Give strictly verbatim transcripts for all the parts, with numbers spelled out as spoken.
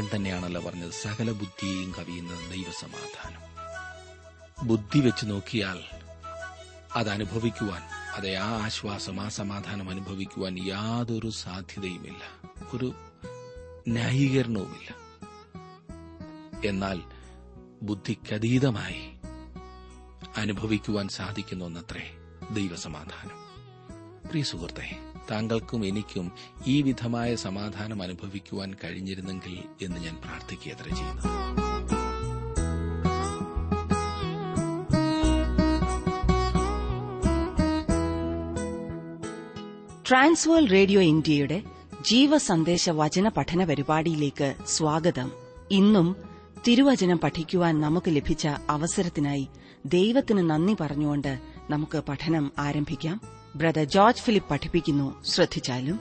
തന്നെയാണല്ലോ പറഞ്ഞത്, സകല ബുദ്ധിയെയും കവിയുന്ന ദൈവസമാധാനം. ബുദ്ധി വെച്ച് നോക്കിയാൽ അതനുഭവിക്കുവാൻ, അതെ, ആ ആശ്വാസം, ആ സമാധാനം അനുഭവിക്കുവാൻ യാതൊരു സാധ്യതയുമില്ല, ഒരു ന്യായീകരണവുമില്ല. എന്നാൽ ബുദ്ധിക്കതീതമായി അനുഭവിക്കുവാൻ സാധിക്കുന്ന ഒന്നത്രേ ദൈവസമാധാനം. പ്രിയ സുഹൃത്തെ, താങ്കൾക്കും എനിക്കും ഈ വിധമായ സമാധാനം അനുഭവിക്കുവാൻ കഴിഞ്ഞിരുന്നെങ്കിൽ എന്ന് ഞാൻ പ്രാർത്ഥിക്കുകയത്ര ചെയ്യുന്നു. ട്രാൻസ്വേൾ റേഡിയോ ഇന്ത്യയുടെ ജീവസന്ദേശ വചന പഠന പരിപാടിയിലേക്ക് സ്വാഗതം. ഇന്നും തിരുവചനം പഠിക്കുവാൻ നമുക്ക് ലഭിച്ച അവസരത്തിനായി ദൈവത്തിന് നന്ദി പറഞ്ഞുകൊണ്ട് നമുക്ക് പഠനം ആരംഭിക്കാം. ബ്രദർ ജോർജ് ഫിലിപ്പ് പഠിപ്പിക്കുന്നു. ശ്രദ്ധിച്ചാലും.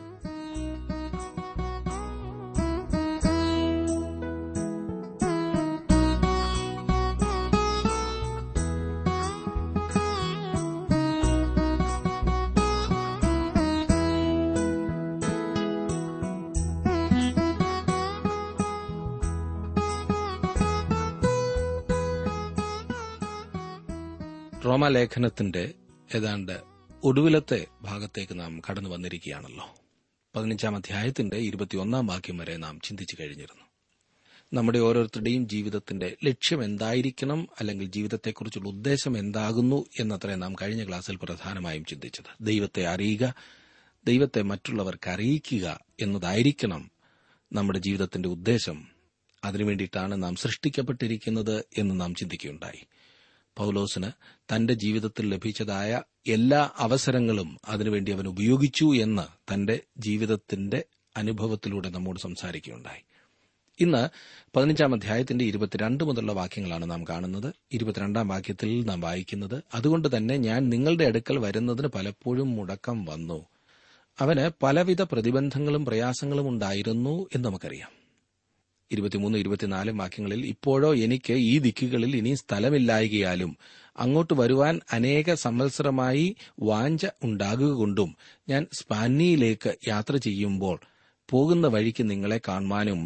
റോമാലേഖനത്തിന്റെ ഏതാണ്ട് ഒടുവിലത്തെ ഭാഗത്തേക്ക് നാം കടന്നു വന്നിരിക്കുകയാണല്ലോ. പതിനഞ്ചാം അധ്യായത്തിന്റെ ഇരുപത്തിയൊന്നാം വാക്യം വരെ നാം ചിന്തിച്ചു കഴിഞ്ഞിരുന്നു. നമ്മുടെ ഓരോരുത്തരുടെയും ജീവിതത്തിന്റെ ലക്ഷ്യം എന്തായിരിക്കണം, അല്ലെങ്കിൽ ജീവിതത്തെക്കുറിച്ചുള്ള ഉദ്ദേശം എന്താകുന്നു എന്നത്രേ നാം കഴിഞ്ഞ ക്ലാസ്സിൽ പ്രധാനമായും ചിന്തിച്ചത്. ദൈവത്തെ അറിയുക, ദൈവത്തെ മറ്റുള്ളവർക്ക് അറിയിക്കുക എന്നതായിരിക്കണം നമ്മുടെ ജീവിതത്തിന്റെ ഉദ്ദേശം. അതിനുവേണ്ടിയിട്ടാണ് നാം സൃഷ്ടിക്കപ്പെട്ടിരിക്കുന്നത് എന്ന് നാം ചിന്തിക്കുകയുണ്ടായി. പൌലോസിന് തന്റെ ജീവിതത്തിൽ ലഭിച്ചതായ എല്ലാ അവസരങ്ങളും അതിനുവേണ്ടി അവൻ ഉപയോഗിച്ചു എന്ന് തന്റെ ജീവിതത്തിന്റെ അനുഭവത്തിലൂടെ നമ്മോട് സംസാരിക്കുകയുണ്ടായി. ഇന്ന് പതിനഞ്ചാം അധ്യായത്തിന്റെ ഇരുപത്തിരണ്ട് മുതലുള്ള വാക്യങ്ങളാണ് നാം കാണുന്നത്. ഇരുപത്തിരണ്ടാം വാക്യത്തിൽ നാം വായിക്കുന്നത്, അതുകൊണ്ട് തന്നെ ഞാൻ നിങ്ങളുടെ അടുക്കൽ വരുന്നതിന് പലപ്പോഴും മുടക്കം വന്നു. അവന് പലവിധ പ്രതിബന്ധങ്ങളും പ്രയാസങ്ങളും ഉണ്ടായിരുന്നു എന്ന് നമുക്കറിയാം. ഇരുപത്തിമൂന്ന് ഇരുപത്തിനാലും വാക്യങ്ങളിൽ, ഇപ്പോഴോ എനിക്ക് ഈ ദിക്കുകളിൽ ഇനി സ്ഥലമില്ലായകയാലും അങ്ങോട്ട് വരുവാൻ അനേക സംവത്സരമായി വാഞ്ച ഉണ്ടാകുകൊണ്ടും ഞാൻ സ്പാനിയിലേക്ക് യാത്ര ചെയ്യുമ്പോൾ പോകുന്ന വഴിക്ക് നിങ്ങളെ കാണുവാനും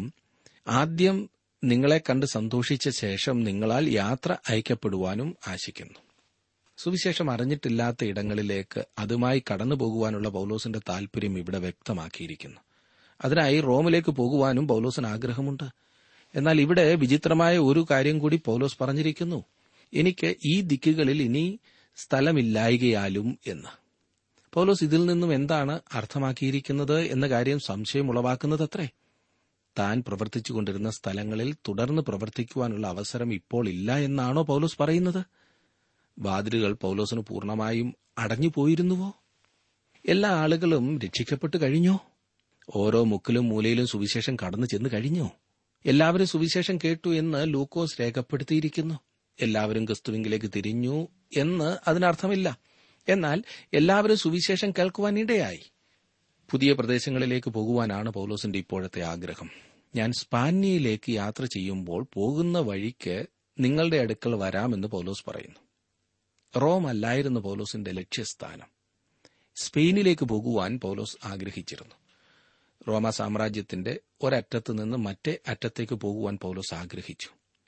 ആദ്യം നിങ്ങളെ കണ്ട് സന്തോഷിച്ച ശേഷം നിങ്ങളാൽ യാത്ര അയക്കപ്പെടുവാനും ആശിക്കുന്നു. സുവിശേഷം അറിഞ്ഞിട്ടില്ലാത്ത ഇടങ്ങളിലേക്ക് അതുമായി കടന്നുപോകുവാനുള്ള പൌലോസിന്റെ താൽപര്യം ഇവിടെ വ്യക്തമാക്കിയിരിക്കുന്നു. അതിനായി റോമിലേക്ക് പോകുവാനും പൌലോസിന് ആഗ്രഹമുണ്ട്. എന്നാൽ ഇവിടെ വിചിത്രമായ ഒരു കാര്യം കൂടി പൌലോസ് പറഞ്ഞിരിക്കുന്നു, എനിക്ക് ഈ ദിക്കുകളിൽ ഇനി സ്ഥലമില്ലായകയാലും എന്ന്. പൌലോസ് ഇതിൽ നിന്നും എന്താണ് അർത്ഥമാക്കിയിരിക്കുന്നത് എന്ന കാര്യം സംശയം ഉളവാക്കുന്നതത്രേ. താൻ പ്രവർത്തിച്ചുകൊണ്ടിരുന്ന സ്ഥലങ്ങളിൽ തുടർന്ന് പ്രവർത്തിക്കുവാനുള്ള അവസരം ഇപ്പോൾ ഇല്ല എന്നാണോ പൌലോസ് പറയുന്നത്? വാതിലുകൾ പൌലോസിന് പൂർണ്ണമായും അടഞ്ഞുപോയിരുന്നുവോ? എല്ലാ ആളുകളും രക്ഷിക്കപ്പെട്ടു കഴിഞ്ഞോ? ഓരോ മുക്കിലും മൂലയിലും സുവിശേഷം കടന്നു ചെന്ന് കഴിഞ്ഞോ? എല്ലാവരും സുവിശേഷം കേട്ടു എന്ന് ലൂക്കോസ് രേഖപ്പെടുത്തിയിരിക്കുന്നു. എല്ലാവരും ക്രിസ്തുവിലേക്ക് തിരിഞ്ഞു എന്ന് അതിനർത്ഥമില്ല. എന്നാൽ എല്ലാവരും സുവിശേഷം കേൾക്കുവാനിടയായി. പുതിയ പ്രദേശങ്ങളിലേക്ക് പോകുവാനാണ് പൌലോസിന്റെ ഇപ്പോഴത്തെ ആഗ്രഹം. ഞാൻ സ്പാനിയയിലേക്ക് യാത്ര ചെയ്യുമ്പോൾ പോകുന്ന വഴിക്ക് നിങ്ങളുടെ അടുക്കൽ വരാമെന്ന് പൌലോസ് പറയുന്നു. റോം അല്ലായിരുന്നു പൌലോസിന്റെ ലക്ഷ്യസ്ഥാനം. സ്പെയിനിലേക്ക് പോകുവാൻ പൌലോസ് ആഗ്രഹിച്ചിരുന്നു. റോമ സാമ്രാജ്യത്തിന്റെ ഒരറ്റത്ത് നിന്ന് മറ്റേ അറ്റത്തേക്ക് പോകുവാൻ പൌലോസ് ആഗ്രഹിച്ചു.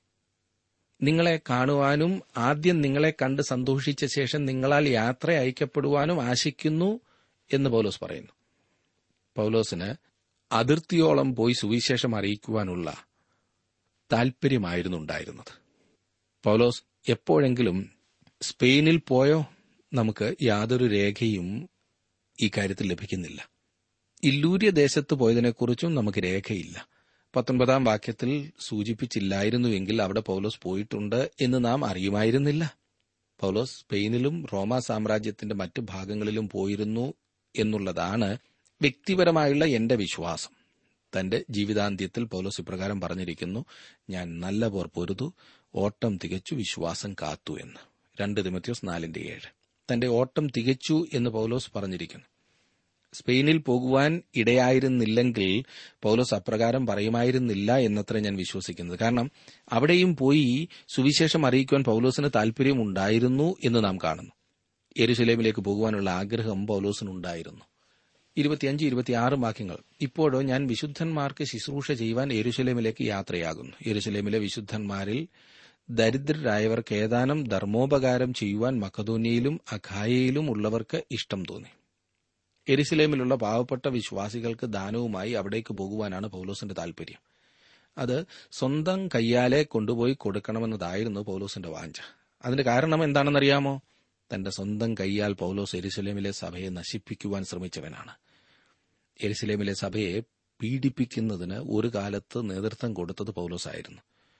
നിങ്ങളെ കാണുവാനും ആദ്യം നിങ്ങളെ കണ്ട് സന്തോഷിച്ച ശേഷം നിങ്ങളാൽ യാത്ര അയക്കപ്പെടുവാനും ആശിക്കുന്നു എന്ന് പൌലോസ് പറയുന്നു. പൌലോസിന് അതിർത്തിയോളം പോയി സുവിശേഷം അറിയിക്കുവാനുള്ള താൽപര്യമായിരുന്നു ഉണ്ടായിരുന്നത്. പൌലോസ് എപ്പോഴെങ്കിലും സ്പെയിനിൽ പോയോ? നമുക്ക് യാതൊരു രേഖയും ഈ കാര്യത്തിൽ ലഭിക്കുന്നില്ല. ഇല്ലൂര്യ ദേശത്ത് പോയതിനെക്കുറിച്ചും നമുക്ക് രേഖയില്ല. പത്തൊൻപതാം വാക്യത്തിൽ സൂചിപ്പിച്ചില്ലായിരുന്നുവെങ്കിൽ അവിടെ പൌലോസ് പോയിട്ടുണ്ട് എന്ന് നാം അറിയുമായിരുന്നില്ല. പൌലോസ് സ്പെയിനിലും റോമ സാമ്രാജ്യത്തിന്റെ മറ്റു ഭാഗങ്ങളിലും പോയിരുന്നു എന്നുള്ളതാണ് വ്യക്തിപരമായുള്ള എന്റെ വിശ്വാസം. തന്റെ ജീവിതാന്ത്യത്തിൽ പൌലോസ് ഇപ്രകാരം പറഞ്ഞിരിക്കുന്നു, ഞാൻ നല്ല പോർ പൊരുതു, ഓട്ടം തികച്ചു, വിശ്വാസം കാത്തു എന്ന്. രണ്ട് തിമോഥെയോസ് നാലിന്റെ ഏഴ്. തന്റെ ഓട്ടം തികച്ചു എന്ന് പൌലോസ് പറഞ്ഞിരിക്കുന്നു. സ്പെയിനിൽ പോകുവാൻ ഇടയായിരുന്നില്ലെങ്കിൽ പൌലോസ് അപ്രകാരം പറയുമായിരുന്നില്ല എന്നത്ര ഞാൻ വിശ്വസിക്കുന്നത്. കാരണം അവിടെയും പോയി സുവിശേഷം അറിയിക്കുവാൻ പൌലോസിന് താൽപര്യമുണ്ടായിരുന്നു എന്ന് നാം കാണുന്നു. യെരുശലേമിലേക്ക് പോകുവാനുള്ള ആഗ്രഹം പൌലോസിനുണ്ടായിരുന്നു. ഇരുപത്തിയഞ്ച് ഇരുപത്തിയാറ് വാക്യങ്ങൾ. ഇപ്പോഴോ ഞാൻ വിശുദ്ധന്മാർക്ക് ശുശ്രൂഷ ചെയ്യുവാൻ യെരൂശലേമിലേക്ക് യാത്രയാകുന്നു. യെരൂശലേമിലെ വിശുദ്ധന്മാരിൽ ദരിദ്രരായവർക്ക് ഏതാനും ധർമ്മോപകാരം ചെയ്യുവാൻ മക്കദോന്യയിലും അഖായയിലും ഉള്ളവർക്ക് ഇഷ്ടം തോന്നി. യെരൂശലേമിലുള്ള പാവപ്പെട്ട വിശ്വാസികൾക്ക് ദാനവുമായി അവിടേക്ക് പോകുവാനാണ് പൌലോസിന്റെ താൽപര്യം. അത് സ്വന്തം കയ്യാലെ കൊണ്ടുപോയി കൊടുക്കണമെന്നതായിരുന്നു പൌലോസിന്റെ വാഞ്ച. അതിന്റെ കാരണം എന്താണെന്നറിയാമോ? തന്റെ സ്വന്തം കൈയാൽ പൌലോസ് യെരൂശലേമിലെ സഭയെ നശിപ്പിക്കുവാൻ ശ്രമിച്ചവനാണ്. യെരൂശലേമിലെ സഭയെ പീഡിപ്പിക്കുന്നതിന് ഒരു കാലത്ത് നേതൃത്വം കൊടുത്തത് പൌലോസായിരുന്നു.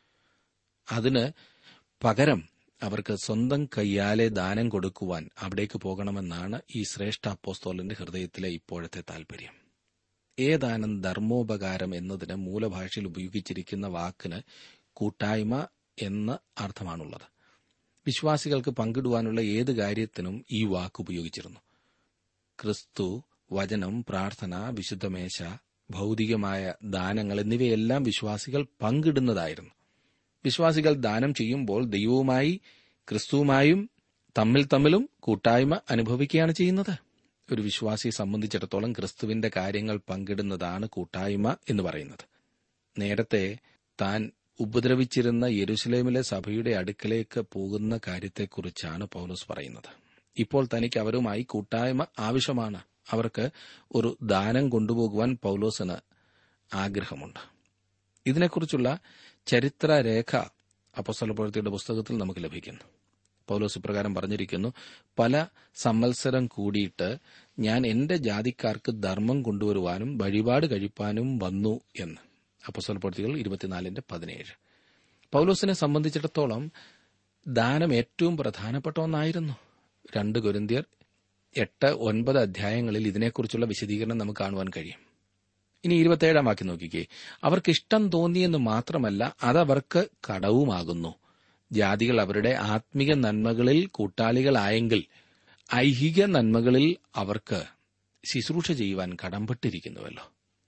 അതിന് പകരം അവർക്ക് സ്വന്തം കയ്യാലെ ദാനം കൊടുക്കുവാൻ അവിടേക്ക് പോകണമെന്നാണ് ഈ ശ്രേഷ്ഠ അപ്പോസ്തലന്റെ ഹൃദയത്തിലെ ഇപ്പോഴത്തെ താൽപര്യം. ഏതാനും ധർമ്മോപകാരം എന്നതിന് മൂലഭാഷയിൽ ഉപയോഗിച്ചിരിക്കുന്ന വാക്കിന് കൂട്ടായ്മ എന്ന അർത്ഥമാണുള്ളത്. വിശ്വാസികൾക്ക് പങ്കിടുവാനുള്ള ഏത് കാര്യത്തിനും ഈ വാക്ക് ഉപയോഗിച്ചിരുന്നു. ക്രിസ്തു, വചനം, പ്രാർത്ഥന, വിശുദ്ധമേശ, ഭൌതികമായ ദാനങ്ങൾ എന്നിവയെല്ലാം വിശ്വാസികൾ പങ്കിടുന്നതായിരുന്നു. വിശ്വാസികൾ ദാനം ചെയ്യുമ്പോൾ ദൈവവുമായി ക്രിസ്തുവുമായും തമ്മിൽ തമ്മിലും കൂട്ടായ്മ അനുഭവിക്കുകയാണ് ചെയ്യുന്നത്. ഒരു വിശ്വാസിയെ സംബന്ധിച്ചിടത്തോളം ക്രിസ്തുവിന്റെ കാര്യങ്ങൾ പങ്കിടുന്നതാണ് കൂട്ടായ്മ എന്ന് പറയുന്നത്. നേരത്തെ താൻ ഉപദ്രവിച്ചിരുന്ന യെരൂശലേമിലെ സഭയുടെ അടുക്കലേക്ക് പോകുന്ന കാര്യത്തെക്കുറിച്ചാണ് പൌലോസ് പറയുന്നത്. ഇപ്പോൾ തനിക്ക് അവരുമായി കൂട്ടായ്മ ആവശ്യമാണ്. അവർക്ക് ഒരു ദാനം കൊണ്ടുപോകുവാൻ പൌലോസിന് ആഗ്രഹമുണ്ട്. ഇതിനെക്കുറിച്ചുള്ള ചരിത്രരേഖ അപ്പോസ്തലപ്രവൃത്തിയുടെ പുസ്തകത്തിൽ നമുക്ക് ലഭിക്കുന്നു. പൌലോസ് ഇപ്രകാരം പറഞ്ഞിരിക്കുന്നു: പല സംവത്സരം കൂടിയിട്ട് ഞാൻ എന്റെ ജാതിക്കാർക്ക് ധർമ്മം കൊണ്ടുവരുവാനും വഴിപാട് കഴിപ്പാനും വന്നു എന്ന്. അപ്പോസ്തലപ്രവൃത്തികൾ ഇരുപത്തിനാലിന്റെ പതിനേഴ്. പൌലോസിനെ സംബന്ധിച്ചിടത്തോളം ദാനം ഏറ്റവും പ്രധാനപ്പെട്ട ഒന്നായിരുന്നു. രണ്ട് കൊരിന്ത്യർ എട്ട് ഒൻപത് അധ്യായങ്ങളിൽ ഇതിനെക്കുറിച്ചുള്ള വിശദീകരണം നമുക്ക് കാണുവാൻ കഴിയും. ഇനി ഇരുപത്തിയേഴാം വാക്യം നോക്കിക്കേ. അവർക്കിഷ്ടം തോന്നിയെന്ന് മാത്രമല്ല, അതവർക്ക് കടവുമാകുന്നു. ജാതികൾ അവരുടെ ആത്മീക നന്മകളിൽ കൂട്ടാളികളായെങ്കിൽ ഐഹിക നന്മകളിൽ അവർക്ക് ശുശ്രൂഷ ചെയ്യുവാൻ കടംപെട്ടിരിക്കുന്നുവല്ലോ.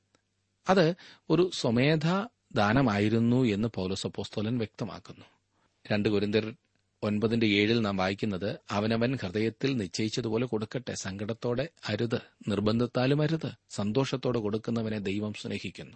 അത് ഒരു സ്വമേധാ ദാനമായിരുന്നു എന്ന് പൗലോസ് അപ്പോസ്തലൻ വ്യക്തമാക്കുന്നു. രണ്ട് കൊരിന്ത്യർ ഒൻപതിന്റെ ഏഴിൽ നാം വായിക്കുന്നത്: അവനവൻ ഹൃദയത്തിൽ നിശ്ചയിച്ചതുപോലെ കൊടുക്കട്ടെ, സങ്കടത്തോടെ അരുത്, നിർബന്ധത്താലും അരുത്, സന്തോഷത്തോടെ കൊടുക്കുന്നവനെ ദൈവം സ്നേഹിക്കുന്നു.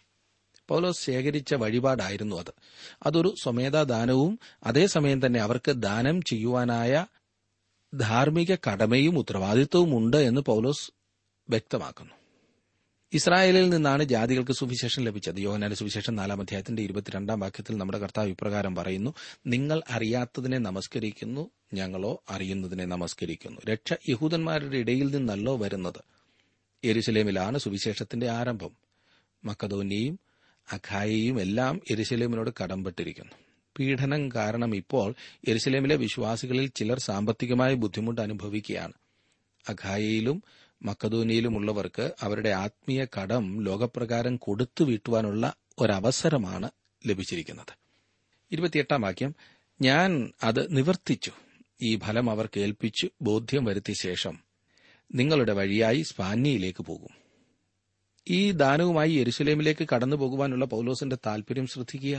പൗലോസ് ശേഖരിച്ച വഴിപാടായിരുന്നു അത്. അതൊരു സ്വമേധാ ദാനവും അതേസമയം തന്നെ അവർക്ക് ദാനം ചെയ്യുവാനായ ധാർമ്മിക കടമയും ഉത്തരവാദിത്വവും ഉണ്ട് എന്ന് പൗലോസ് വ്യക്തമാക്കുന്നു. ഇസ്രായേലിൽ നിന്നാണ് ജാതികൾക്ക് സുവിശേഷം ലഭിച്ചത്. യോഹന്നാന്റെ സുവിശേഷം നാലാം അധ്യായത്തിന്റെ ഇരുപത്തിരണ്ടാം വാക്യത്തിൽ നമ്മുടെ കർത്താവ് ഇപ്രകാരം പറയുന്നു: നിങ്ങൾ അറിയാത്തതിനെ നമസ്കരിക്കുന്നു, ഞങ്ങളോ അറിയുന്നതിനെ നമസ്കരിക്കുന്നു. രക്ഷ യഹൂദന്മാരുടെ ഇടയിൽ നിന്നല്ലോ വരുന്നത്. യെരൂശലേമിലാണ് സുവിശേഷത്തിന്റെ ആരംഭം. മക്കദോന്യയും അഖായയും എല്ലാം യെരൂശലേമിനോട് കടംപെട്ടിരിക്കുന്നു. പീഡനം കാരണം ഇപ്പോൾ യെരൂശലേമിലെ വിശ്വാസികളിൽ ചിലർ സാമ്പത്തികമായ ബുദ്ധിമുട്ട് അനുഭവിക്കുകയാണ്. അഖായയിലും മക്കദോന്യയിലുമുള്ളവർക്ക് അവരുടെ ആത്മീയ കടം ലോകപ്രകാരം കൊടുത്തു വീട്ടുവാനുള്ള ഒരവസരമാണ് ലഭിച്ചിരിക്കുന്നത്. ഇരുപത്തിയെട്ടാം വാക്യം: ഞാൻ അത് നിവർത്തിച്ചു, ഈ ഫലം അവർക്ക് ഏൽപ്പിച്ചു ബോധ്യം വരുത്തിയ ശേഷം നിങ്ങളുടെ വഴിയായി സ്പാന്യയിലേക്ക് പോകും. ഈ ദാനവുമായി യെരൂശലേമിലേക്ക് കടന്നു പോകുവാനുള്ള പൌലോസിന്റെ താൽപര്യം ശ്രദ്ധിക്കുക.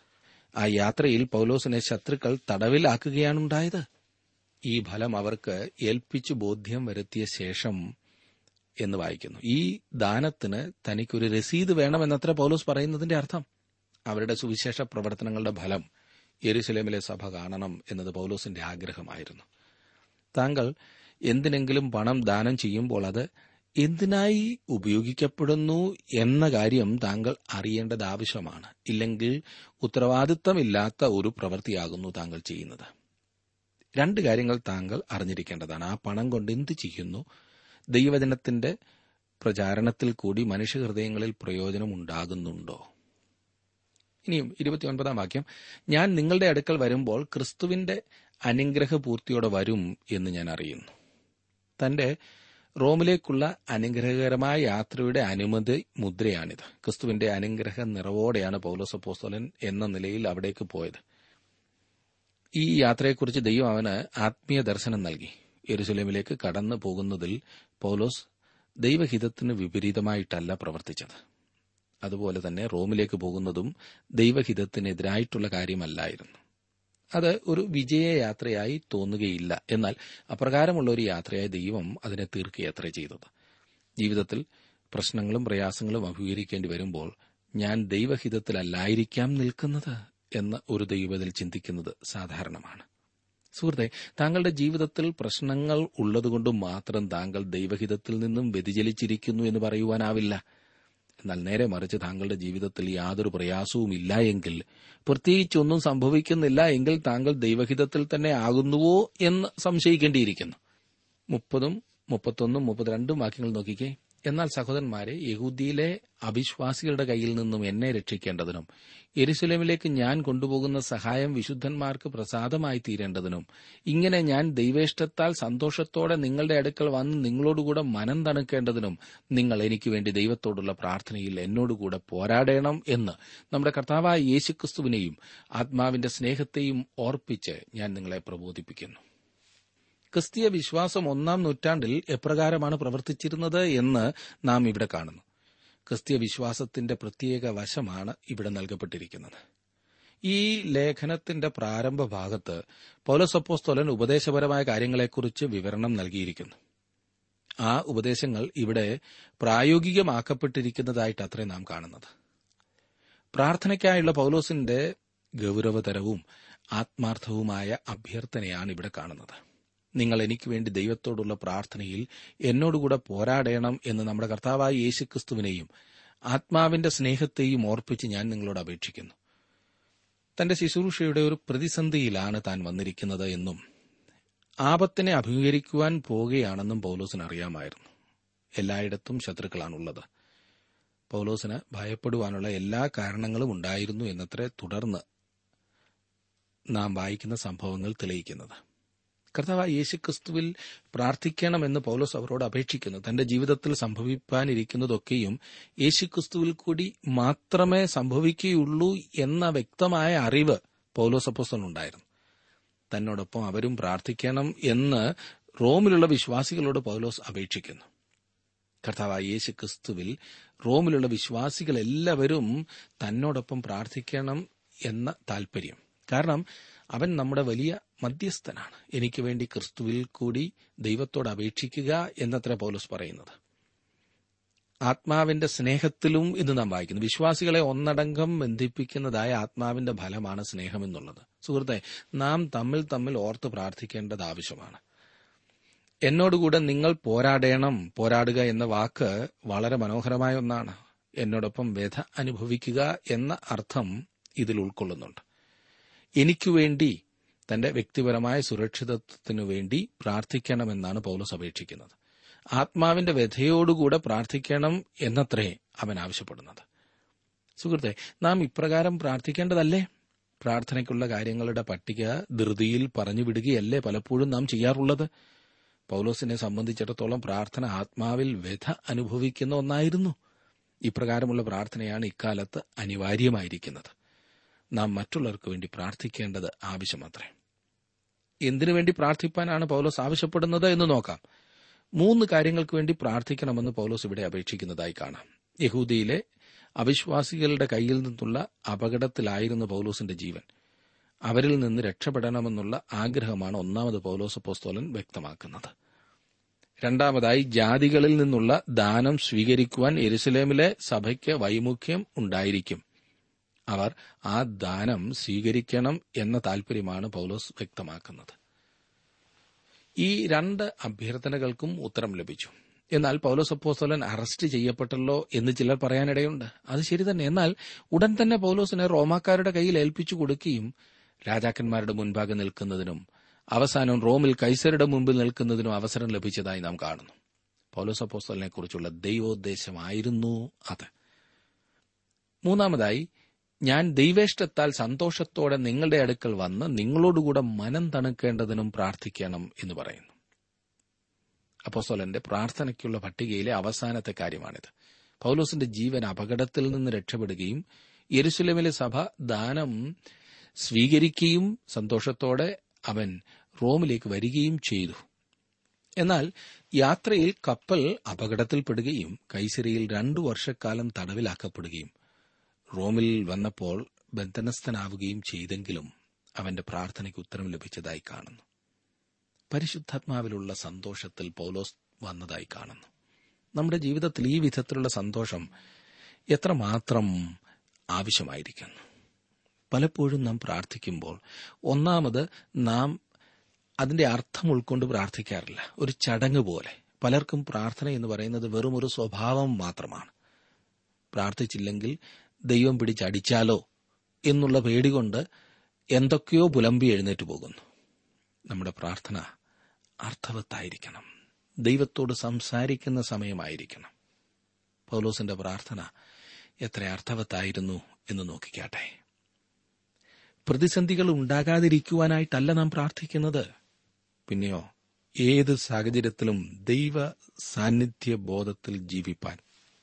ആ യാത്രയിൽ പൌലോസിനെ ശത്രുക്കൾ തടവിലാക്കുകയാണുണ്ടായത്. ഈ ഫലം അവർക്ക് ഏൽപ്പിച്ചു ബോധ്യം വരുത്തിയ ശേഷം എന്ന് വായിക്കുന്നു. ഈ ദാനത്തിന് തനിക്കൊരു രസീത് വേണമെന്നത്ര പൌലോസ് പറയുന്നതിന്റെ അർത്ഥം. അവരുടെ സുവിശേഷ പ്രവർത്തനങ്ങളുടെ ഫലം യെരൂശലേമിലെ സഭ കാണണം എന്നത് പൌലോസിന്റെ ആഗ്രഹമായിരുന്നു. താങ്കൾ എന്തിനെങ്കിലും പണം ദാനം ചെയ്യുമ്പോൾ അത് എന്തിനായി ഉപയോഗിക്കപ്പെടുന്നു എന്ന കാര്യം താങ്കൾ അറിയേണ്ടത് ആവശ്യമാണ്. ഇല്ലെങ്കിൽ ഉത്തരവാദിത്തമില്ലാത്ത ഒരു പ്രവൃത്തിയാകുന്നു താങ്കൾ ചെയ്യുന്നത്. രണ്ട് കാര്യങ്ങൾ താങ്കൾ അറിഞ്ഞിരിക്കേണ്ടതാണ്. ആ പണം കൊണ്ട് എന്ത് ചെയ്യുന്നു? ദൈവവചനത്തിന്റെ പ്രചാരണത്തിൽ കൂടി മനുഷ്യഹൃദയങ്ങളിൽ പ്രയോജനമുണ്ടാകുന്നുണ്ടോ? ഇനിയും ഇരുപത്തിയൊൻപതാം വാക്യം: ഞാൻ നിങ്ങളുടെ അടുക്കൽ വരുമ്പോൾ ക്രിസ്തുവിന്റെ അനുഗ്രഹപൂർത്തിയോടെ വരും എന്ന് ഞാൻ അറിയുന്നു. തന്റെ റോമിലേക്കുള്ള അനുഗ്രഹകരമായ യാത്രയുടെ അനുമതി മുദ്രയാണിത്. ക്രിസ്തുവിന്റെ അനുഗ്രഹ നിറവോടെയാണ് പൗലോസ് അപ്പോസ്തലൻ എന്ന നിലയിൽ അവിടേക്ക് പോയത്. ഈ യാത്രയെക്കുറിച്ച് ദൈവം അവന് ആത്മീയ ദർശനം നൽകി. യെരൂശലേമിലേക്ക് കടന്നു പോകുന്നതിൽ പൗലോസ് ദൈവഹിതത്തിന് വിപരീതമായിട്ടല്ല പ്രവർത്തിച്ചത്. അതുപോലെ തന്നെ റോമിലേക്ക് പോകുന്നതും ദൈവഹിതത്തിനെതിരായിട്ടുള്ള കാര്യമല്ലായിരുന്നു. അത് ഒരു വിജയയാത്രയായി തോന്നുകയില്ല. എന്നാൽ അപ്രകാരമുള്ള ഒരു യാത്രയായി ദൈവം അതിനെ തീർക്കുകയത്രേ ചെയ്തത്. ജീവിതത്തിൽ പ്രശ്നങ്ങളും പ്രയാസങ്ങളും അഭിമുഖീകരിക്കേണ്ടി വരുമ്പോൾ ഞാൻ ദൈവഹിതത്തിലല്ലായിരിക്കാം നിൽക്കുന്നത് എന്ന് ഒരു ദൈവത്തിൽ ചിന്തിക്കുന്നത് സാധാരണമാണ്. സുഹൃത്തെ, താങ്കളുടെ ജീവിതത്തിൽ പ്രശ്നങ്ങൾ ഉള്ളതുകൊണ്ട് മാത്രം താങ്കൾ ദൈവഹിതത്തിൽ നിന്നും വ്യതിചലിച്ചിരിക്കുന്നു എന്ന് പറയുവാനാവില്ല. എന്നാൽ നേരെ മറിച്ച് താങ്കളുടെ ജീവിതത്തിൽ യാതൊരു പ്രയാസവും ഇല്ല എങ്കിൽ, പ്രത്യേകിച്ചൊന്നും സംഭവിക്കുന്നില്ല എങ്കിൽ താങ്കൾ ദൈവഹിതത്തിൽ തന്നെ ആകുന്നുവോ എന്ന് സംശയിക്കേണ്ടിയിരിക്കുന്നു. മുപ്പതും മുപ്പത്തൊന്നും മുപ്പത്തിരണ്ടും വാക്യങ്ങൾ നോക്കിക്കേ. എന്നാൽ സഹോദരന്മാരെ, യഹൂദിയിലെ അവിശ്വാസികളുടെ കയ്യിൽ നിന്നും എന്നെ രക്ഷിക്കേണ്ടതിനും യെരുശലേമിലേക്ക് ഞാൻ കൊണ്ടുപോകുന്ന സഹായം വിശുദ്ധന്മാർക്ക് പ്രസാദമായി തീരേണ്ടതിനും ഇങ്ങനെ ഞാൻ ദൈവേഷ്ടത്താൽ സന്തോഷത്തോടെ നിങ്ങളുടെ അടുക്കൽ വന്ന് നിങ്ങളോടുകൂടെ മനം തണുക്കേണ്ടതിനും നിങ്ങൾ എനിക്ക് വേണ്ടി ദൈവത്തോടുള്ള പ്രാർത്ഥനയിൽ എന്നോടുകൂടെ പോരാടേണം എന്ന് നമ്മുടെ കർത്താവായ യേശുക്രിസ്തുവിനെയും ആത്മാവിന്റെ സ്നേഹത്തെയും ഓർപ്പിച്ച് ഞാൻ നിങ്ങളെ പ്രബോധിപ്പിക്കുന്നു. ക്രിസ്തീയ വിശ്വാസം ഒന്നാം നൂറ്റാണ്ടിൽ എപ്രകാരമാണ് പ്രവർത്തിച്ചിരുന്നത് എന്ന് നാം ഇവിടെ കാണുന്നു. ക്രിസ്തീയ വിശ്വാസത്തിന്റെ പ്രത്യേക വശമാണ് ഇവിടെ നൽകപ്പെട്ടിരിക്കുന്നത്. ഈ ലേഖനത്തിന്റെ പ്രാരംഭ ഭാഗത്ത് പൗലോസ് അപ്പോസ്തലൻ ഉപദേശപരമായ കാര്യങ്ങളെക്കുറിച്ച് വിവരണം നൽകിയിരിക്കുന്നു. ആ ഉപദേശങ്ങൾ ഇവിടെ പ്രായോഗികമാക്കപ്പെട്ടിരിക്കുന്നതായിട്ടത്രേ നാം കാണുന്നത്. പ്രാർത്ഥനയ്ക്കായുള്ള പൗലോസിന്റെ ഗൌരവതരവും ആത്മാർത്ഥവുമായ അഭ്യർത്ഥനയാണ് ഇവിടെ കാണുന്നത്. നിങ്ങൾ എനിക്ക് വേണ്ടി ദൈവത്തോടുള്ള പ്രാർത്ഥനയിൽ എന്നോടുകൂടെ പോരാടേണം എന്ന് നമ്മുടെ കർത്താവായ യേശുക്രിസ്തുവിനെയും ആത്മാവിന്റെ സ്നേഹത്തെയും ഓർപ്പിച്ച് ഞാൻ നിങ്ങളോട് അപേക്ഷിക്കുന്നു. തന്റെ ശുശ്രൂഷയുടെ ഒരു പ്രതിസന്ധിയിലാണ് താൻ വന്നിരിക്കുന്നത് എന്നും ആപത്തിനെ അഭിമുഖീകരിക്കുവാൻ പോകുകയാണെന്നും പൗലോസിന് അറിയാമായിരുന്നു. എല്ലായിടത്തും ശത്രുക്കളാണുള്ളത്. പൗലോസിന് ഭയപ്പെടുവാനുള്ള എല്ലാ കാരണങ്ങളും ഉണ്ടായിരുന്നു എന്നത്രേ തുടർന്ന് നാം വായിക്കുന്ന സംഭവങ്ങൾ തെളിയിക്കുന്നത്. കർത്താവായ യേശുക്രിസ്തുവിൽ പ്രാർത്ഥിക്കണമെന്ന് പൗലോസ് അവരോട് അപേക്ഷിക്കുന്നു. തന്റെ ജീവിതത്തിൽ സംഭവിക്കാനിരിക്കുന്നതൊക്കെയും യേശുക്രിസ്തുവിൽ കൂടി മാത്രമേ സംഭവിക്കുകയുള്ളൂ എന്ന വ്യക്തമായ അറിവ് പൗലോസ് അപ്പോസ്തലനുണ്ടായിരുന്നു. തന്നോടൊപ്പം അവരും പ്രാർത്ഥിക്കണം എന്ന് റോമിലുള്ള വിശ്വാസികളോട് പൗലോസ് അപേക്ഷിക്കുന്നു. കർത്താവായ യേശുക്രിസ്തുവിൽ റോമിലുള്ള വിശ്വാസികളെല്ലാവരും തന്നോടൊപ്പം പ്രാർത്ഥിക്കണം എന്ന താൽപര്യം. കാരണം അവൻ നമ്മുടെ വലിയ മധ്യസ്ഥനാണ്. എനിക്ക് വേണ്ടി ക്രിസ്തുവിൽ കൂടി ദൈവത്തോട് അപേക്ഷിക്കുക എന്നത്ര പൗലോസ് പറയുന്നത്. ആത്മാവിന്റെ സ്നേഹത്തിലും എന്ന് നാം വായിക്കുന്നു. വിശ്വാസികളെ ഒന്നടങ്കം ബന്ധിപ്പിക്കുന്നതായ ആത്മാവിന്റെ ഫലമാണ് സ്നേഹമെന്നുള്ളത്. സുഹൃത്തെ, നാം തമ്മിൽ തമ്മിൽ ഓർത്ത് പ്രാർത്ഥിക്കേണ്ടത് ആവശ്യമാണ്. എന്നോടുകൂടെ നിങ്ങൾ പോരാടേണം. പോരാടുക എന്ന വാക്ക് വളരെ മനോഹരമായ ഒന്നാണ്. എന്നോടൊപ്പം വ്യഥ അനുഭവിക്കുക എന്ന അർത്ഥം ഇതിൽ ഉൾക്കൊള്ളുന്നുണ്ട്. എനിക്കുവേണ്ടി, തന്റെ വ്യക്തിപരമായ സുരക്ഷിതത്വത്തിനു വേണ്ടി പ്രാർത്ഥിക്കണമെന്നാണ് പൗലോസ് അപേക്ഷിക്കുന്നത്. ആത്മാവിന്റെ വ്യഥയോടുകൂടെ പ്രാർത്ഥിക്കണം എന്നത്രേ അവൻ ആവശ്യപ്പെടുന്നത്. സുഹൃത്തെ, നാം ഇപ്രകാരം പ്രാർത്ഥിക്കേണ്ടതല്ലേ? പ്രാർത്ഥനയ്ക്കുള്ള കാര്യങ്ങളുടെ പട്ടിക ധൃതിയിൽ പറഞ്ഞു വിടുകയല്ലേ പലപ്പോഴും നാം ചെയ്യാറുള്ളത്? പൗലോസിനെ സംബന്ധിച്ചിടത്തോളം പ്രാർത്ഥന ആത്മാവിൽ വ്യഥ അനുഭവിക്കുന്ന ഒന്നായിരുന്നു. ഇപ്രകാരമുള്ള പ്രാർത്ഥനയാണ് ഇക്കാലത്ത് അനിവാര്യമായിരിക്കുന്നത്. നാം മറ്റുള്ളവർക്ക് വേണ്ടി പ്രാർത്ഥിക്കേണ്ടത് ആവശ്യമത്രേ. എന്തിനു വേണ്ടി പ്രാർത്ഥിപ്പാനാണ് പൗലോസ് ആവശ്യപ്പെടുന്നത് എന്ന് നോക്കാം. മൂന്ന് കാര്യങ്ങൾക്ക് വേണ്ടി പ്രാർത്ഥിക്കണമെന്ന് പൗലോസ് ഇവിടെ അപേക്ഷിക്കുന്നതായി കാണാം. യഹൂദിയിലെ അവിശ്വാസികളുടെ കയ്യിൽ നിന്നുള്ള അപകടത്തിലായിരുന്നു പൗലോസിന്റെ ജീവൻ. അവരിൽ നിന്ന് രക്ഷപ്പെടണമെന്നുള്ള ആഗ്രഹമാണ് ഒന്നാമത് പൗലോസ് അപ്പോസ്തലൻ വ്യക്തമാക്കുന്നത്. രണ്ടാമതായി, ജാതികളിൽ നിന്നുള്ള ദാനം സ്വീകരിക്കുവാൻ യെരുശലേമിലെ സഭയ്ക്ക് വൈമുഖ്യം ഉണ്ടായിരിക്കും. അവർ ആ ദാനം സ്വീകരിക്കണം എന്ന താൽപര്യമാണ് പൗലോസ് വ്യക്തമാക്കുന്നത്. ഈ രണ്ട് അഭ്യർത്ഥനകൾക്കും ഉത്തരം ലഭിച്ചു. എന്നാൽ പൗലോസ് അപ്പോസ്തലൻ അറസ്റ്റ് ചെയ്യപ്പെട്ടല്ലോ എന്ന് ചിലർ പറയാനിടയുണ്ട്. അത് ശരി തന്നെ. എന്നാൽ ഉടൻ തന്നെ പൗലോസിനെ റോമാക്കാരുടെ കയ്യിൽ ഏൽപ്പിച്ചു കൊടുക്കുകയും രാജാക്കന്മാരുടെ മുൻപാകെ നിൽക്കുന്നതിനും അവസാനം റോമിൽ കൈസരുടെ മുമ്പിൽ നിൽക്കുന്നതിനും അവസരം ലഭിച്ചതായി നാം കാണുന്നു. പൗലോസ് അപ്പോസ്തലനെ കുറിച്ചുള്ള ദൈവോദ്ദേശമായിരുന്നു അത്. മൂന്നാമതായി, ഞാൻ ദൈവേഷ്ടത്താൽ സന്തോഷത്തോടെ നിങ്ങളുടെ അടുക്കൽ വന്ന് നിങ്ങളോടുകൂടെ മനം തണുക്കേണ്ടതിനും പ്രാർത്ഥിക്കണം എന്ന് പറയുന്നു. അപ്പോസ്തലന്റെ പ്രാർത്ഥനയ്ക്കുള്ള പട്ടികയിലെ അവസാനത്തെ കാര്യമാണിത്. പൗലോസിന്റെ ജീവൻ അപകടത്തിൽ നിന്ന് രക്ഷപ്പെടുകയും യെരുശലേമിലെ സഭ ദാനം സ്വീകരിക്കുകയും സന്തോഷത്തോടെ അവൻ റോമിലേക്ക് വരികയും ചെയ്തു. എന്നാൽ യാത്രയിൽ കപ്പൽ അപകടത്തിൽപ്പെടുകയും കൈസരിയിൽ രണ്ടു വർഷക്കാലം തടവിലാക്കപ്പെടുകയും റോമിൽ വന്നപ്പോൾ ബന്ധനസ്ഥനാവുകയും ചെയ്തെങ്കിലും അവന്റെ പ്രാർത്ഥനയ്ക്ക് ഉത്തരം ലഭിച്ചതായി കാണുന്നു. പരിശുദ്ധാത്മാവിലുള്ള സന്തോഷത്തിൽ പൗലോസ് വന്നതായി കാണുന്നു. നമ്മുടെ ജീവിതത്തിൽ ഈ വിധത്തിലുള്ള സന്തോഷം എത്രമാത്രം ആവശ്യമായിരിക്കുന്നു. പലപ്പോഴും നാം പ്രാർത്ഥിക്കുമ്പോൾ ഒന്നാമത് നാം അതിന്റെ അർത്ഥം ഉൾക്കൊണ്ട് പ്രാർത്ഥിക്കാറില്ല. ഒരു ചടങ്ങ് പോലെ. പലർക്കും പ്രാർത്ഥന എന്ന് പറയുന്നത് വെറും ഒരു സ്വഭാവം മാത്രമാണ്. പ്രാർത്ഥിച്ചില്ലെങ്കിൽ ദൈവം പിടിച്ചടിച്ചാലോ എന്നുള്ള പേടികൊണ്ട് എന്തൊക്കെയോ പുലമ്പി എഴുന്നേറ്റ് പോകുന്നു. നമ്മുടെ പ്രാർത്ഥന അർത്ഥവത്തായിരിക്കണം. ദൈവത്തോട് സംസാരിക്കുന്ന സമയമായിരിക്കണം. പൗലോസിന്റെ പ്രാർത്ഥന എത്ര അർത്ഥവത്തായിരുന്നു എന്ന് നോക്കിക്കാട്ടെ. പ്രതിസന്ധികൾ ഉണ്ടാകാതിരിക്കുവാനായിട്ടല്ല നാം പ്രാർത്ഥിക്കുന്നത്. പിന്നെയോ ഏത് സാഹചര്യത്തിലും ദൈവ സാന്നിധ്യ ബോധത്തിൽ ജീവിപ്പാൻ,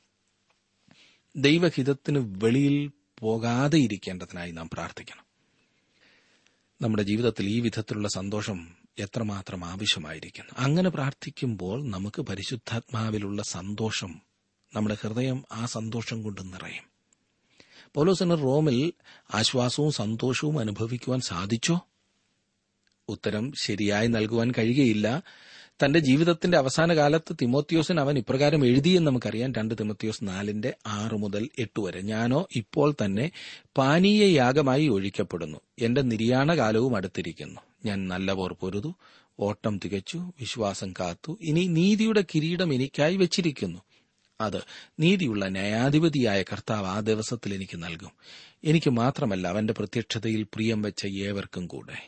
ദൈവഹിതത്തിന് വെളിയിൽ പോകാതെ ഇരിക്കേണ്ടതിനായി നാം പ്രാർത്ഥിക്കണം. നമ്മുടെ ജീവിതത്തിൽ ഈ വിധത്തിലുള്ള സന്തോഷം എത്രമാത്രം ആവശ്യമായിരിക്കുന്നു. അങ്ങനെ പ്രാർത്ഥിക്കുമ്പോൾ നമുക്ക് പരിശുദ്ധാത്മാവിലുള്ള സന്തോഷം, നമ്മുടെ ഹൃദയം ആ സന്തോഷം കൊണ്ട് നിറയും. പൗലോസിന് റോമിൽ ആശ്വാസവും സന്തോഷവും അനുഭവിക്കുവാൻ സാധിച്ചോ? ഉത്തരം ശരിയായി നൽകുവാൻ കഴിയുകയില്ല. തന്റെ ജീവിതത്തിന്റെ അവസാന കാലത്ത് തിമോത്തിയോസിന് അവൻ ഇപ്രകാരം എഴുതിയെന്ന് നമുക്കറിയാം. രണ്ട് തിമോത്തിയോസ് നാലിന്റെ ആറ് മുതൽ എട്ട് വരെ. ഞാനോ ഇപ്പോൾ തന്നെ പാനീയ യാഗമായി ഒഴിക്കപ്പെടുന്നു. എന്റെ നിര്യാണ കാലവും അടുത്തിരിക്കുന്നു. ഞാൻ നല്ല പോർ പൊരുതു, ഓട്ടം തികച്ചു, വിശ്വാസം കാത്തു. ഇനി നീതിയുടെ കിരീടം എനിക്കായി വെച്ചിരിക്കുന്നു. അത് നീതിയുള്ള ന്യായാധിപതിയായ കർത്താവ് ആ ദിവസത്തിൽ എനിക്ക് നൽകും. എനിക്ക് മാത്രമല്ല, അവന്റെ പ്രത്യക്ഷതയിൽ പ്രിയം വെച്ച ഏവർക്കും കൂടെ.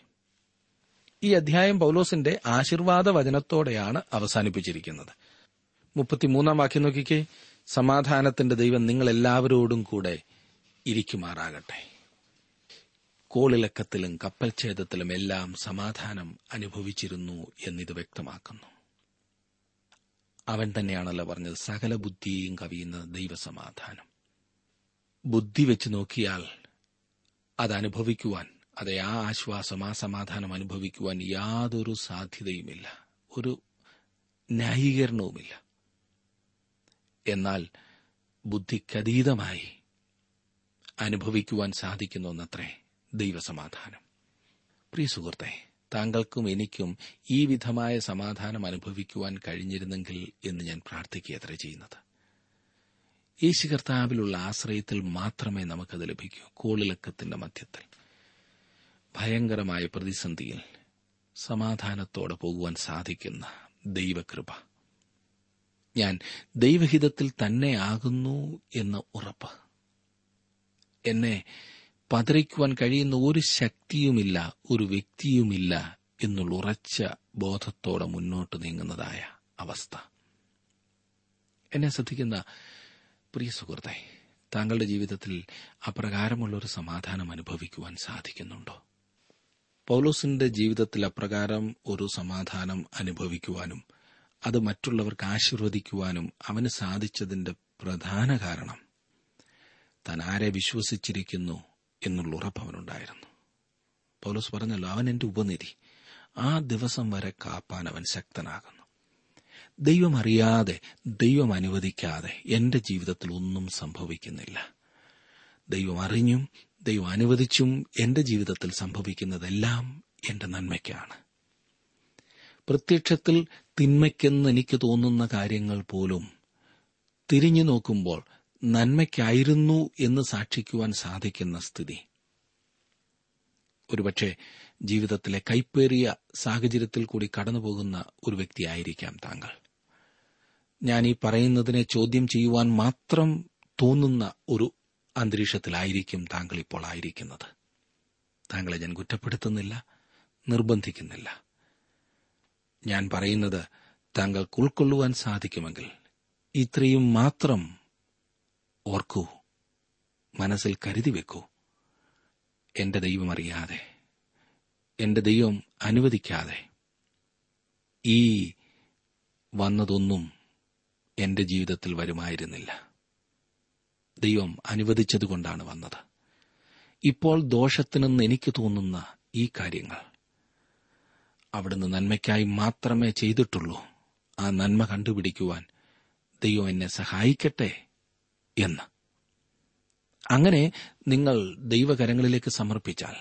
ഈ അധ്യായം പൗലോസിന്റെ ആശീർവാദ വചനത്തോടെയാണ് അവസാനിപ്പിച്ചിരിക്കുന്നത്. മുപ്പത്തിമൂന്നാം വാക്യം നോക്കിക്കേ. സമാധാനത്തിന്റെ ദൈവം നിങ്ങളെല്ലാവരോടും കൂടെ ഇരിക്കുമാറാകട്ടെ. കോളിളക്കത്തിലും കപ്പൽ ഛേദത്തിലും എല്ലാം സമാധാനം അനുഭവിച്ചിരുന്നു എന്നിത് വ്യക്തമാക്കുന്നു. അവൻ തന്നെയാണല്ലോ പറഞ്ഞത്, സകല ബുദ്ധിയും കവിയുന്ന ദൈവസമാധാനം. ബുദ്ധി വെച്ച് നോക്കിയാൽ അതനുഭവിക്കുവാൻ, അതെ, ആ ആശ്വാസം, ആ സമാധാനം അനുഭവിക്കുവാൻ യാതൊരു സാധ്യതയുമില്ല, ഒരു ന്യായീകരണവുമില്ല. എന്നാൽ ബുദ്ധിക്കതീതമായി അനുഭവിക്കുവാൻ സാധിക്കുന്ന ഒന്നത്രേ ദൈവസമാധാനം. പ്രിയ സുഹൃത്തേ, താങ്കൾക്കും എനിക്കും ഈ വിധമായ സമാധാനം അനുഭവിക്കുവാൻ കഴിഞ്ഞിരുന്നെങ്കിൽ എന്ന് ഞാൻ പ്രാർത്ഥിക്കുകയത്രേ ചെയ്യുന്നത്. യേശു കർത്താവിലുള്ള ആശ്രയത്തിൽ മാത്രമേ നമുക്കത് ലഭിക്കൂ. കോളിളക്കത്തിന്റെ മധ്യത്തിൽ, ഭയങ്കരമായ പ്രതിസന്ധിയിൽ സമാധാനത്തോടെ പോകുവാൻ സാധിക്കുന്ന ദൈവകൃപ. ഞാൻ ദൈവഹിതത്തിൽ തന്നെ ആകുന്നു എന്ന ഉറപ്പ്. എന്നെ പതറിക്കുവാൻ കഴിയുന്ന ഒരു ശക്തിയുമില്ല, ഒരു വ്യക്തിയുമില്ല എന്നുള്ള ഉറച്ച ബോധത്തോടെ മുന്നോട്ട് നീങ്ങുന്നതായ അവസ്ഥ. എന്നെ ശ്രദ്ധിക്കുന്ന പ്രിയ സുഹൃത്തേ, താങ്കളുടെ ജീവിതത്തിൽ അപ്രകാരമുള്ളൊരു സമാധാനം അനുഭവിക്കുവാൻ സാധിക്കുന്നുണ്ടോ? പൗലോസിന്റെ ജീവിതത്തിൽ അപ്രകാരം ഒരു സമാധാനം അനുഭവിക്കുവാനും അത് മറ്റുള്ളവർക്ക് ആശീർവദിക്കുവാനും അവന് സാധിച്ചതിന്റെ പ്രധാന കാരണം താൻ ആരെ വിശ്വസിച്ചിരിക്കുന്നു എന്നുള്ള ഉറപ്പ് അവനുണ്ടായിരുന്നു. പൗലോസ് പറഞ്ഞല്ലോ, അവൻ എന്റെ ഉപനിധി, ആ ദിവസം വരെ കാപ്പാൻ അവൻ ശക്തനാകുന്നു. ദൈവം അറിയാതെ, ദൈവം അനുവദിക്കാതെ എന്റെ ജീവിതത്തിൽ ഒന്നും സംഭവിക്കുന്നില്ല. ദൈവം അറിഞ്ഞും ദൈവം അനുവദിച്ചും എന്റെ ജീവിതത്തിൽ സംഭവിക്കുന്നതെല്ലാം എന്റെ നന്മയ്ക്കാണ്. പ്രത്യക്ഷത്തിൽ തിന്മയ്ക്കെന്ന് എനിക്ക് തോന്നുന്ന കാര്യങ്ങൾ പോലും തിരിഞ്ഞു നോക്കുമ്പോൾ നന്മയ്ക്കായിരുന്നു എന്ന് സാക്ഷിക്കുവാൻ സാധിക്കുന്ന സ്ഥിതി. ഒരുപക്ഷെ ജീവിതത്തിലെ കൈപ്പേറിയ സാഹചര്യത്തിൽ കൂടി കടന്നുപോകുന്ന ഒരു വ്യക്തിയായിരിക്കാം താങ്കൾ. ഞാൻ ഈ പറയുന്നതിനെ ചോദ്യം ചെയ്യുവാൻ മാത്രം തോന്നുന്ന ഒരു അന്തരീക്ഷത്തിലായിരിക്കും താങ്കൾ ഇപ്പോൾ ആയിരിക്കുന്നത്. താങ്കളെ ഞാൻ കുറ്റപ്പെടുത്തുന്നില്ല, നിർബന്ധിക്കുന്നില്ല. ഞാൻ പറയുന്നത് താങ്കൾക്ക് ഉൾക്കൊള്ളുവാൻ സാധിക്കുമെങ്കിൽ ഇത്രയും മാത്രം ഓർക്കൂ, മനസ്സിൽ കരുതി വെക്കൂ. എന്റെ ദൈവം അറിയാതെ, എന്റെ ദൈവം അനുവദിക്കാതെ ഈ വന്നതൊന്നും എന്റെ ജീവിതത്തിൽ വരുമായിരുന്നില്ല. ദൈവം അനുവദിച്ചതുകൊണ്ടാണ് വന്നത്. ഇപ്പോൾ ദോഷത്തിനെന്ന് എനിക്ക് തോന്നുന്ന ഈ കാര്യങ്ങൾ അവിടുന്ന് നന്മയ്ക്കായി മാത്രമേ ചെയ്തിട്ടുള്ളൂ. ആ നന്മ കണ്ടുപിടിക്കുവാൻ ദൈവം എന്നെ സഹായിക്കട്ടെ എന്ന് അങ്ങനെ നിങ്ങൾ ദൈവകരങ്ങളിലേക്ക് സമർപ്പിച്ചാൽ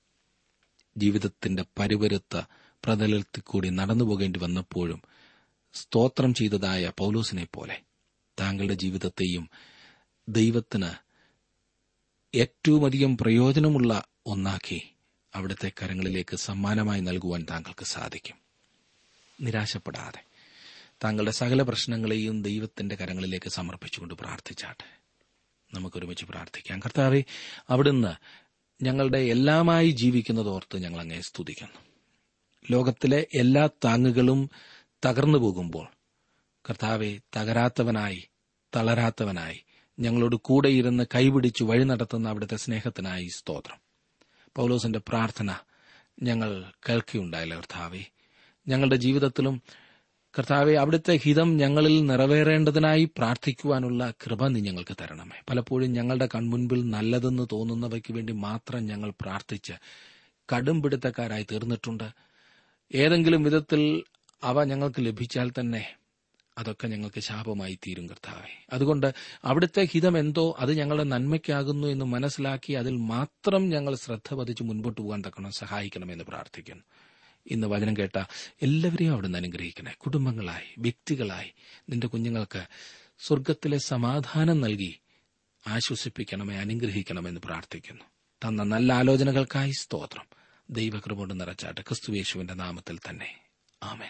ജീവിതത്തിന്റെ പരിവരുത്ത പ്രതലത്തിൽ കൂടി നടന്നുപോകേണ്ടി വന്നപ്പോഴും സ്തോത്രം ചെയ്തതായ പൌലോസിനെ പോലെ താങ്കളുടെ ജീവിതത്തെയും ദൈവത്തിന് ഏറ്റവുമധികം പ്രയോജനമുള്ള ഒന്നാക്കി അവിടുത്തെ കരങ്ങളിലേക്ക് സമ്മാനമായി നൽകുവാൻ താങ്കൾക്ക് സാധിക്കും. നിരാശപ്പെടാതെ താങ്കളുടെ സകല പ്രശ്നങ്ങളെയും ദൈവത്തിന്റെ കരങ്ങളിലേക്ക് സമർപ്പിച്ചുകൊണ്ട് പ്രാർത്ഥിച്ചാട്ടെ. നമുക്കൊരുമിച്ച് പ്രാർത്ഥിക്കാം. കർത്താവേ, അവിടുന്ന് ഞങ്ങളുടെ എല്ലാമായി ജീവിക്കുന്നതോർത്ത് ഞങ്ങൾ അങ്ങയെ സ്തുതിക്കുന്നു. ലോകത്തിലെ എല്ലാ താങ്ങുകളും തകർന്നു പോകുമ്പോൾ കർത്താവെ, തകരാത്തവനായി തളരാത്തവനായി ഞങ്ങളോട് കൂടെയിരുന്ന് കൈപിടിച്ച് വഴി നടത്തുന്ന അവിടുത്തെ സ്നേഹത്തിനായി സ്തോത്രം. പൌലോസിന്റെ പ്രാർത്ഥന ഞങ്ങൾ കേൾക്കുകയുണ്ടായില്ല കർത്താവെ. ഞങ്ങളുടെ ജീവിതത്തിലും കർത്താവെ, അവിടുത്തെ ഹിതം ഞങ്ങളിൽ നിറവേറേണ്ടതിനായി പ്രാർത്ഥിക്കുവാനുള്ള കൃപ നീ ഞങ്ങൾക്ക് തരണമേ. പലപ്പോഴും ഞങ്ങളുടെ കൺമുൻപിൽ നല്ലതെന്ന് തോന്നുന്നവയ്ക്ക് വേണ്ടി മാത്രം ഞങ്ങൾ പ്രാർത്ഥിച്ച് കടും പിടുത്തക്കാരായി തീർന്നിട്ടുണ്ട്. ഏതെങ്കിലും വിധത്തിൽ അവ ഞങ്ങൾക്ക് ലഭിച്ചാൽ തന്നെ അതൊക്കെ ഞങ്ങൾക്ക് ശാപമായി തീരും കർത്താവേ. അതുകൊണ്ട് അവിടുത്തെ ഹിതം എന്തോ അത് ഞങ്ങളുടെ നന്മയ്ക്കാകുന്നു എന്ന് മനസ്സിലാക്കി അതിൽ മാത്രം ഞങ്ങൾ ശ്രദ്ധ പതിച്ച് മുൻപോട്ട് പോകാൻ തക്കണം സഹായിക്കണമെന്ന് പ്രാർത്ഥിക്കുന്നു. ഇന്ന് വചനം കേട്ട എല്ലാവരെയും അവിടുന്ന് അനുഗ്രഹിക്കണേ. കുടുംബങ്ങളായി, വ്യക്തികളായി നിന്റെ കുഞ്ഞുങ്ങൾക്ക് സ്വർഗ്ഗത്തിലെ സമാധാനം നൽകി ആശ്വസിപ്പിക്കണമേ, അനുഗ്രഹിക്കണമെന്ന് പ്രാർത്ഥിക്കുന്നു. തന്ന നല്ല ആലോചനകൾക്കായി സ്തോത്രം. ദൈവകൃപ കൊണ്ട് നിറച്ചാട്ടെ. ക്രിസ്തുയേശുവിന്റെ നാമത്തിൽ തന്നെ, ആമേൻ.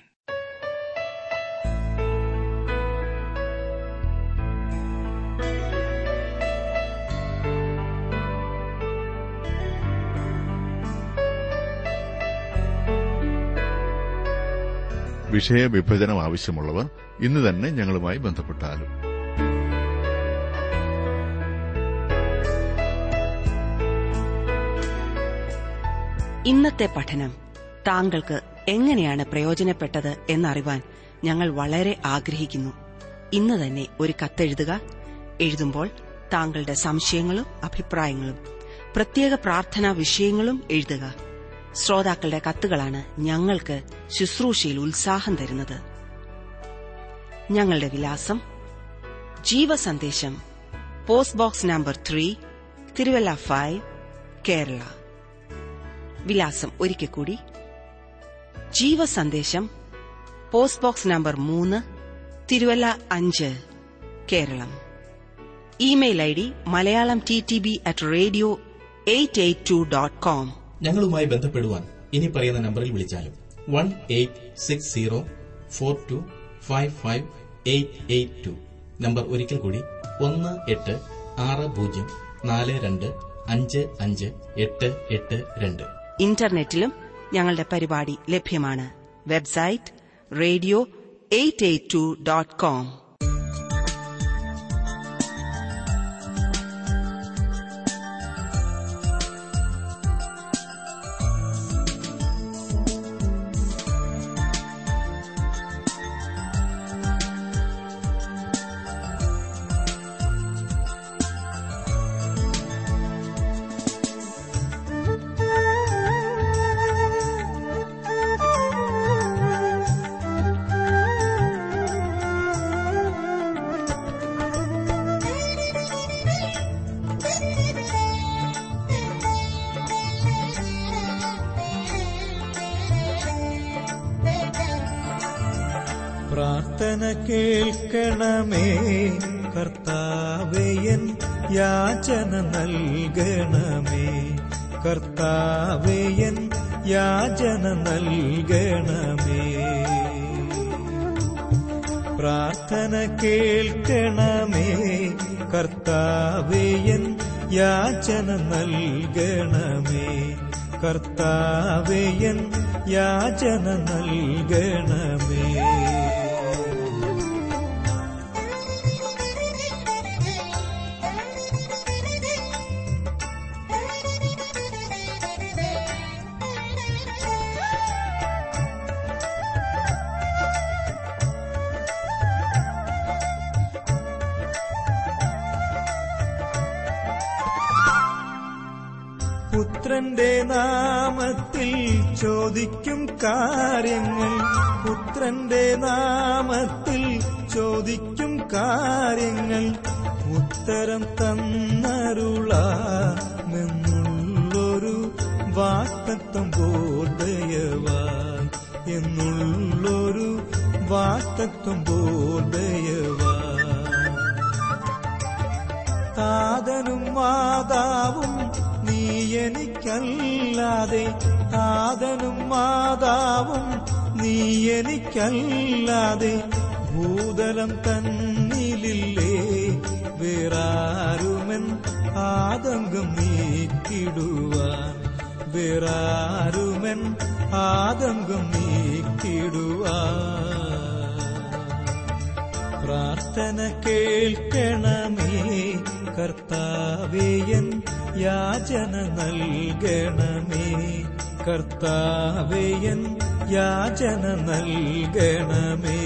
വിഷയവിഭജനം ആവശ്യമുള്ളവർ ഇന്ന് തന്നെ ഞങ്ങളുമായി ബന്ധപ്പെട്ടാലും. ഇന്നത്തെ പഠനം താങ്കൾക്ക് എങ്ങനെയാണ് പ്രയോജനപ്പെട്ടത് എന്നറിവാൻ ഞങ്ങൾ വളരെ ആഗ്രഹിക്കുന്നു. ഇന്ന് തന്നെ ഒരു കത്തെഴുതുക. എഴുതുമ്പോൾ താങ്കളുടെ സംശയങ്ങളും അഭിപ്രായങ്ങളും പ്രത്യേക പ്രാർത്ഥനാ വിഷയങ്ങളും എഴുതുക. ശ്രോതാക്കളുടെ കത്തുകളാണ് ഞങ്ങൾക്ക് ശുശ്രൂഷയിൽ ഉത്സാഹം തരുന്നത്. ഞങ്ങളുടെ വിലാസം: Jeevasandesham, post box number three, Thiruvalla five, Kerala. വിലാസം ഒരിക്കൽ കൂടി: ജീവസന്ദേശം, പോസ്റ്റ് ബോക്സ് നമ്പർ മൂന്ന്, തിരുവല്ല അഞ്ച്, Keralam. Email I D Malayalam T T B at radio eight eight two dot com. ഞങ്ങളുമായി ബന്ധപ്പെടുവാൻ ഇനി പറയുന്ന നമ്പറിൽ വിളിച്ചാലും one eight six zero four two five five eight eight two. Number ഒരിക്കൽ കൂടി: ഒന്ന് എട്ട് ആറ് പൂജ്യം നാല് രണ്ട് അഞ്ച് അഞ്ച് എട്ട് എട്ട് രണ്ട്. ഇന്റർനെറ്റിലും ഞങ്ങളുടെ പരിപാടി ലഭ്യമാണ്. Website radio eight eight two dot com. പ്രാർത്ഥന കേൾക്കണമേ കർത്താവേ, എൻ യാചന നൽകണമേ. കർത്താവേ, എൻ യാചന നൽകണമേ. പ്രാർത്ഥന കേൾക്കണമേ കർത്താവേ, എൻ യാചന നൽകണമേ. കർത്താവേ, എൻ യാചന നൽകണമേ. പുത്രന്റെ നാമത്തിൽ ചോദിക്കും കാര്യങ്ങൾ, പുത്രന്റെ നാമത്തിൽ ചോദിക്കും കാര്യങ്ങൾ ഉത്തരം തന്നരുളാമെന്നുള്ളൊരു വാഗ്ദത്തം പോൽ ദയവായി, എന്നുള്ളൊരു വാക്തത്വം പോൽ ദയവാ. താതനും മാതാവും നീ എനിക്കല്ലാതെ, താതനും മാതാവും നീ എനിക്കല്ലാതെ ഭൂതലം തന്നിലില്ലേ വേറാരുമൻ ആതങ്കം നീക്കിടുവാൻ, വേറാരുമൻ ആതങ്കം നീക്കിടുവാൻ. പ്രാർത്ഥന കേൾക്കണമേ കർത്താവേ, എൻ യാചന നൽകണമേ. കർത്താവേ, എൻ യാചന നൽകണമേ.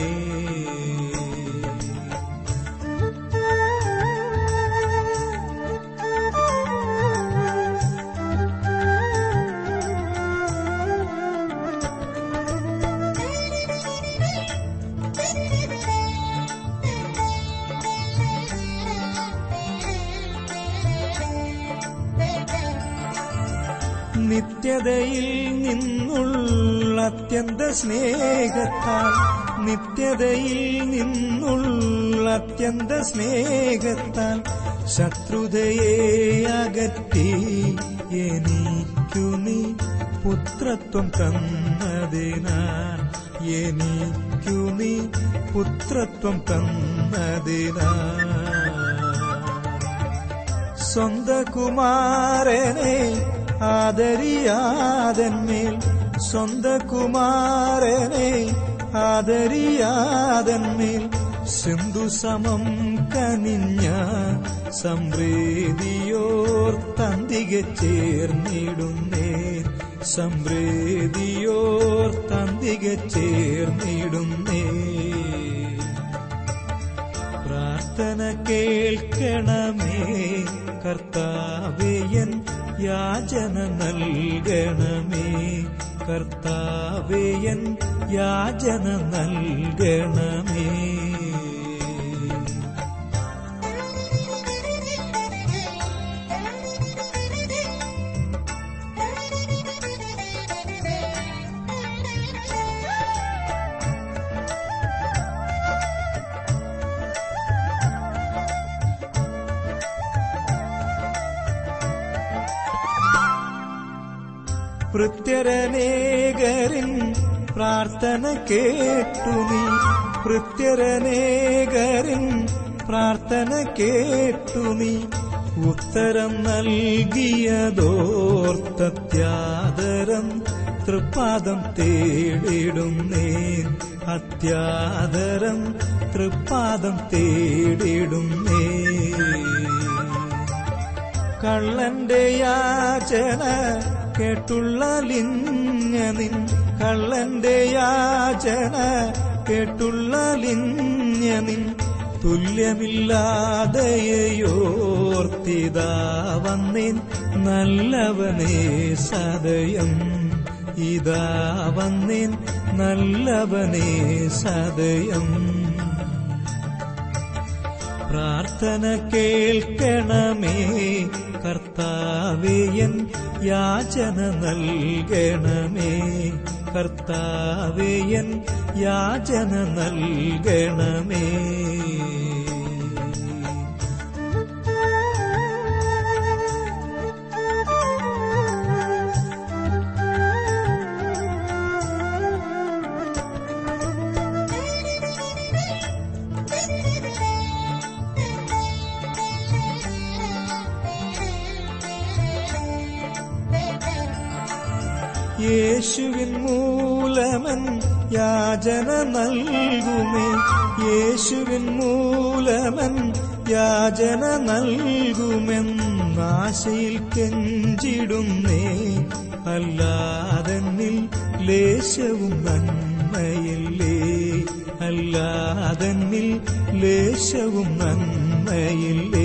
നിത്യതയിൽ നിന്നുള്ള അത്യന്ത സ്നേഹത്താൽ, നിത്യതയിൽ നിന്നുള്ള അത്യന്ത സ്നേഹത്താൽ ശത്രുതയെ അകറ്റി എനിക്കു നീ പുത്രത്വം തന്നതിനാൽ, എനിക്കു നീ പുത്രത്വം തന്നതിനാൽ. സ്വന്ത കുമാരനെ ആദരിയാതന്മേൽ, സ്വന്ത കുമാരനെ ആദരിയാതന്മേൽ സിന്ധു സമം കനിഞ്ഞ സംപ്രീതിയോർ തന്തികെ ചേർന്നിടുന്നേ, സംപ്രീതിയോർ തന്തികെ ചേർന്നിടുന്നേ. പ്രാർത്ഥന കേൾക്കണമേ കർത്താവേ, എൻ യാചന നൽകണമേ. കർത്താവേ, എൻ യാചന നൽകണമേ. ഭൃത്യരനേകരിൻ പ്രാർത്ഥന കേട്ടു നീ, ഭൃത്യരനേകരിൻ പ്രാർത്ഥന കേട്ടു നീ. ഉത്തരം നൽകിയതോർത്തത്യാദരം തൃപ്പാദം തേടിടുന്നേ, അത്യാദരം തൃപ്പാദം തേടിടുന്നേ. കള്ളന്റെ യാചന കേട്ടുള്ള ലിഞ്ഞനിൻ, കള്ളന്റെ യാചന കേട്ടുള്ള ലിഞ്ഞനിൻ. തുല്യമില്ലാതെയോർത്തിതാ വന്നേൻ നല്ലവനേ സദയം, ഇതാ വന്നേൻ നല്ലവനേ സദയം. പ്രാർത്ഥന കേൾക്കണമേ കർത്താവേ, എൻ യാചന നൽകണമേ. കർത്താവേ, എൻ യാചന നൽകണമേ. യേശുവിൻ മൂലമൻ യാചന നൽകുമേ, യേശുവിൻ മൂലമൻ യാചന നൽകുമെന്നാശയിൽ കെഞ്ചിടുന്നേ. അല്ലാതെന്നിൽ ലേശവും നന്മയില്ലേ, അല്ലാതെന്നിൽ ലേശവും നന്മയില്ലേ.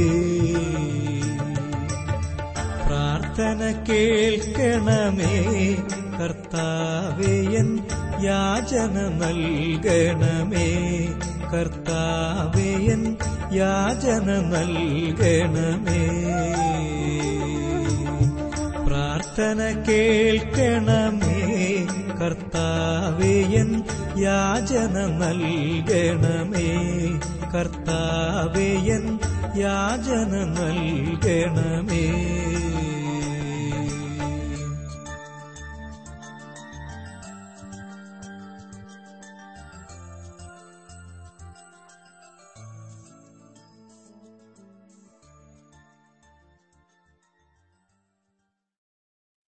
പ്രാർത്ഥന കേൾക്കണമേ കർത്താവേ, എൻ യാചന നൽകണമേ. കർത്താവേ, എൻ യാചന നൽകണമേ. പ്രാർത്ഥന കേൾക്കണമേ കർത്താവേ എൻ യാചന നൽകണമേ. കർത്താവേ എൻ യാചന നൽകണമേ.